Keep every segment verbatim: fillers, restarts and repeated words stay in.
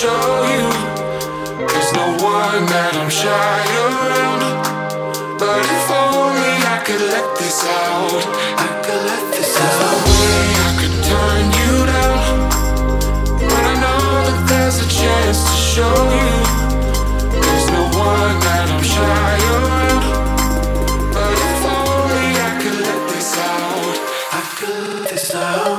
show you. There's no one that I'm shy around. But if only I could let this out. I could let this out. There's no way I could turn you down. But I know that there's a chance to show you. There's no one that I'm shy around. But if only I could let this out. I could let this out.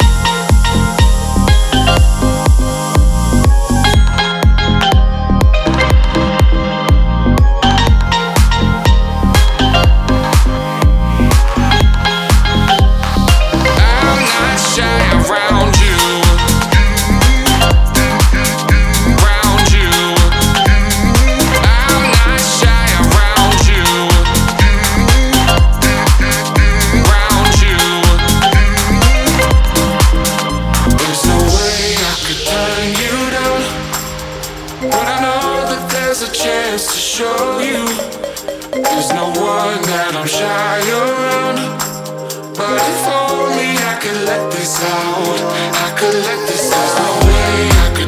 There's a chance to show you. There's no one that I'm shy around. But if only I could let this out. I could let this out. There's no way I could